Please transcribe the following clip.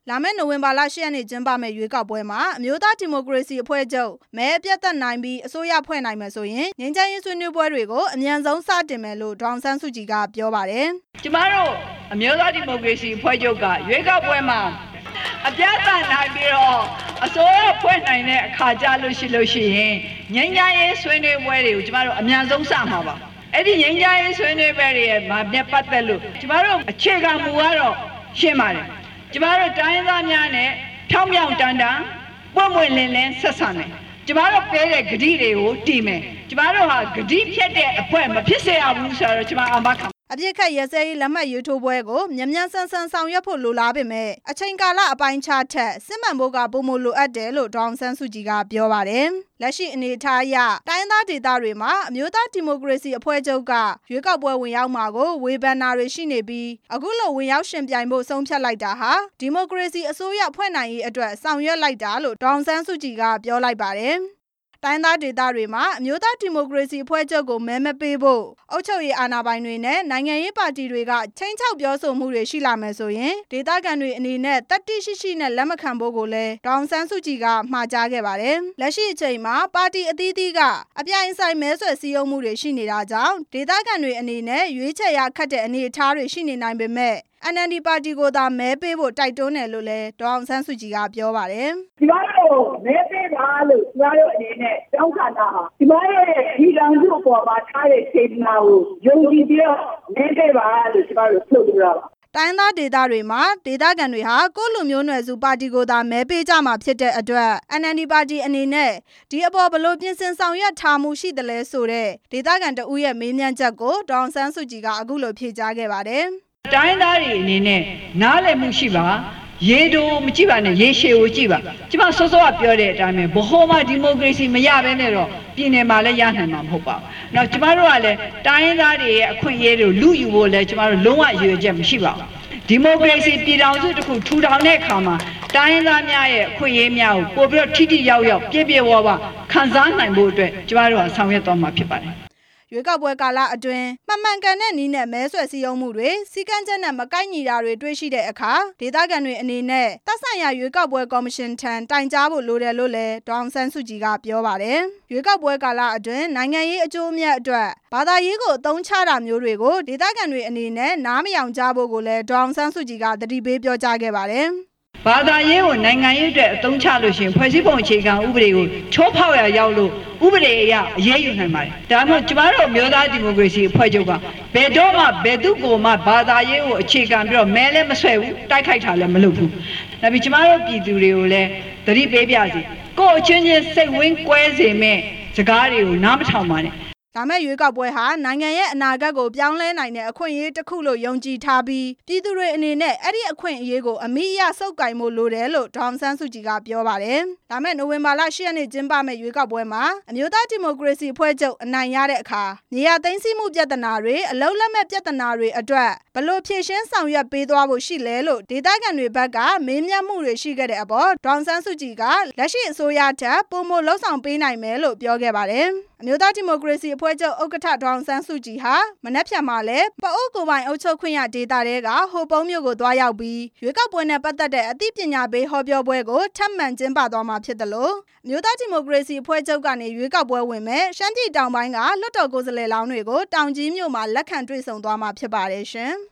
လာမယ့်နိုဝင်ဘာလ 10 ရက်နေ့ကျင်းပမယ့်ရွေးကောက်ပွဲမှာအမျိုးသားဒီမိုကရေစီအဖွဲ့ချုပ်မဲပြတ်သက်နိုင်ပြီးအစိုးရဖွဲ့နိုင်မယ်ဆိုရင်ငြိမ်းချမ်းရေးဆွေးနွေးပွဲတွေကိုအမြန်ဆုံးစတင်မယ်လို့ဒေါ်အောင်ဆန်းစုကြည်ကပြောပါတယ်ကျမတို့အမျိုးသားဒီမိုကရေစီအဖွဲ့ချုပ်ကရွေးကောက်ပွဲမှာအပြတ်သက်နိုင်ပြီးတော့အစိုးရဖွဲ့နိုင်တဲ့အခါကြလို့ရှိရင်ငြိမ်းချမ်းရေးဆွေးနွေးပွဲတွေကိုကျမတို့အမြန်ဆုံးစမှာပါအဲ့ဒီငြိမ်းချမ်းရေးဆွေးနွေးပွဲတွေရဲ့ပတ်သက်လို့ကျမတို့အခြေခံမူကတော့ရှင်းပါတယ်ကျမတို့တိုင်းရင်းသားများနဲ့ဖြောင်းဖြောင်းတန်တန်ပွင့်ပွင့်လင်းလင်းဆက်ဆံမယ်ကျမတို့ပေးတဲ့ဂတိတွေကိုတည်မယ်ကျမတို့ဟာဂတိဖြတ်တဲ့အဖွဲ့မဖြစ်စေရဘူးဆိုတော့ကျမအာမခံအပြစ်ခတ်ရဲစဲရေးလက်မှတ်ရေးထိုးပွဲကိုမြန်မြန်ဆန်ဆန်ဆောင်ရွက်ဖို့လိုလားပေမဲ့အချိန်ကာလအပိုင်းခြားထက်စစ်မှန်ဖို့ကပိုမိုလိုအပ်တယ်လို့ဒေါ်အောင်ဆန်းစုကြည်ကပြောပါတယ်လက်ရှိအနေအထားအရတိုင်းသားဒေသတွေမှာအမျိုးသားဒီမိုကရေစီအဖွဲ့ချုပ်ကရွေးကောက်ပွဲဝင်ရောက်မှာကိုဝေဖန်တာတွေရှိနေပြီးအခုလိုဝင်ရောက်ရှင်ပြိုင်ဖို့ဆုံးဖြတ်လိုက်တာဟာဒီမိုကရေစီအစိုးရဖွဲ့နိုင်ရေးအတွက်ဆောင်ရွက်လိုက်တာလို့ဒေါ်အောင်ဆန်းစုကြည်ကပြောလိုက်ပါတယ်တိုင်းသားဒေသတွေမှာအမျိုးသားဒီမိုကရေစီအဖွဲ့ချုပ်ကိုမဲမပေးဖို့အုပ်ချုပ်ရေးအာဏာပိုင်တွေနဲ့နိုင်ငံရေးပါတီတွေကချိန်ချောက်ပြောဆိုမှုတွေရှိလာမယ်ဆိုရင်ဒေသခံတွေအနေနဲ့တတိရှိရှိနဲ့လက်မခံဖို့ကိုလည်းဒေါ်အောင်ဆန်းစုကြည်ကမှာကြားခဲ့ပါတယ်လက်ရှိအချိန်မှာပါတီအသီးသီးကအပြိုင်ဆိုင်မဲဆွယ်စည်းရုံးမှုတွေရှိနေတာကြောင့်ဒေသခံတွေအနေနဲ့ရွေးချယ်ရခက်တဲ့အနေအထားတွေရှိနေနိုင်ပေမဲ့NLD ပါတီကိုသာမဲပေးဖို့တိုက်တွန်းတယ်လို့လည်းဒေါ်အောင်ဆန်းစုကြည်ကပြောပါတယ်ဒီမှာတော့မဲပေးပါလို့ကျမတို့အနေနဲ့တောင်းခံတာဟာဒီမှာရဲ့ဒီလောင်စုအပေါ်မှာထားတဲ့ခြေလှမ်းကိုယုံကြည်ပြီးတော့မဲပေးပါလို့ကျမတို့ထုတ်ပြရပါတိုင်းသားဒေသတွေမှာဒေသခံတွေဟာကိုယ့်လူမျိုးနွယ်စုပါတီကိုသာမဲပေးကြမှာဖြစ်တဲ့အတွက် NLD ပါတီအနေနဲ့ဒီအပေါ်ဘလို့ပြင်ဆင်ဆောင်ရွက်ထားမှုရှိတယ်လဲဆိုတဲ့ဒေသခံတဦးရဲ့မေးမြန်းချက်ကိုဒေါ်အောင်ဆန်းစုကြည်ကအခုလိုဖြေကြားခဲ့ပါတယ်တိုင်းသားတွေအနေနဲ့နားလည်မှုရှိပါရေတိုမကြည့်ပါနဲ့ရေရှည်ကိုကြည့်ပါကျမစောစောကပြောတဲ့အတိုင်းပဲဘဟိုမှာဒီမိုကရေစီမရဘဲနဲ့တော့ပြည်နယ်မှာလည်းရနိုင်မှာမဟုတ်ပါဘူး။နောက်ကျမတို့ကလည်းတိုင်းသားတွေရဲ့အခွင့်အရေးတွေလူယူဖို့လည်းကျမတို့လုံးဝရည်ရွယ်ချက်မရှိပါဘူး။ဒီမိုကရေစီပြည်ထောင်စုတစ်ခုထူထောင်တဲ့အခါမှာတိုင်းသားများရဲ့အခွင့်အရေးများကိုပို့ပြီးတော့ထိထိရောက်ရောက်ပြည့်ပြည့်ဝဝခံစားနိုင်ဖို့အတွက်ကျမတို့ကဆောင်ရွက်သွားမှာဖြစ်ပါတယ်။ရွေးကောက်ပွဲကာလအတွင်းမှန်ကန်တဲ့နည်းနဲ့မဲဆွယ်စည်းရုံးမှုတွေစီကံချက်နဲ့မကိုက်ညီတာတွေတွေ့ရှိတဲ့အခါဒေသခံတွေအနေနဲ့သက်ဆိုင်ရာရွေးကောက်ပွဲကော်မရှင်ထံတိုင်ကြားဖို့လိုတယ်လို့လည်းဒေါ်အောင်ဆန်းစုကြည်ကပြောပါတယ်ရွေးကောက်ပွဲကာလအတွင်းနိုင်ငံရေးအကျိုးအမြတ်အတွက်ဘာသာရေးကိုအသုံးချတာမျိုးတွေကိုဒေသခံတွေအနေနဲ့နားမယောင်ကြဖို့ကိုလည်းဒေါ်အောင်ဆန်းစုကြည်ကသတိပေးပြောကြားခဲ့ပါတယ်ဘာသာရေးကိုနိုင်ငံရေးအတွက်အသုံးချလို့ရှိရင်ဖွဲ့စည်းပုံအခြေခံဥပဒေကိုချိုးဖောက်ရရောက်လို့ဥပဒေအရအရေးယူနိုင်ပါတယ်။ဒါမှမဟုတ်ကျမတို့မျိုးသားဒီမိုကရေစီအဖွဲ့ချုပ်ကဘယ်တော့မှဘယ်သူကိုမှဘာသာရေးကိုအခြေခံပြီးတော့မဲလည်းမဆွဲဘူးတိုက်ခိုက်တာလည်းမလုပ်ဘူး။ဒါပြီးကျမတို့ပြည်သူတွေကိုလည်းသတိပေးပြစီကိုယ့်အချင်းချင်းစိတ်ဝင်းကွဲစေမဲ့စကားတွေကိုနားမထောင်ပါနဲ့ဒါမဲ့ရွေးကောက်ပွဲဟာနိုင်ငံရဲ့အနာဂတ်ကိုပြောင်းလဲနိုင်တဲ့အခွင့်အရေးတစ်ခုလို့ယုံကြည်ထားပြီးပြည်သူတွေအနေနဲ့အဲ့ဒီအခွင့်အရေးကိုအမိအယဆုပ်ကိုင်ဖို့လိုတယ်လို့ဒေါ်အောင်ဆန်းစုကြည်ကပြောပါတယ်။ဒါမဲ့နိုဝင်ဘာလ 10 ရက်နေ့ကျင်းပမယ့်ရွေးကောက်ပွဲမှာအမျိုးသားဒီမိုကရေစီအဖွဲ့ချုပ်အနိုင်ရတဲ့အခါနေရာသိမ်းဆည်းမှုပြဿနာတွေအလုံးလက်မဲ့ပြဿနာတွေအတွက်ဘလို့ဖြေရှင်းဆောင်ရွက်ပေးသွားဖို့ရှိလဲလို့ဒေသခံတွေဘက်ကမေးမြန်းမှုတွေရှိခဲ့တဲ့အပေါ်ဒေါ်အောင်ဆန်းစုကြည်ကလက်ရှိအစိုးရထက်ပိုမိုလှုပ်ဆောင်ပေးနိုင်မယ်လို့ပြောခဲ့ပါတယ်။အမျိုးသားဒီမိုကရေစီအဖွဲ့ချုပ်ဥက္ကဋ္ဌဒေါ်အောင်ဆန်းစုကြည်ဟာမနက်ဖြန်မှာလည်းပအိုးကိုပိုင်အုပ်ချုပ်ခွင့်ရဒေသတွေကဟိုပုံးမြို့ကိုသွားရောက်ပြီးရွေးကောက်ပွဲနဲ့ပတ်သက်တဲ့အသိပညာပေးဟောပြောပွဲကိုထပ်မံကျင်းပသွားမှာဖြစ်တယ်လို့အမျိုးသားဒီမိုကရေစီအဖွဲ့ချုပ်ကနေရွေးကောက်ပွဲဝင်မဲ့ရှမ်းပြည်တောင်ပိုင်းကလွှတ်တော်ကိုယ်စားလှယ်လောင်းတွေကိုတောင်ကြီးမြို့မှာလက်ခံတွေ့ဆုံသွားမှာဖြစ်ပါတယ်ရှင်။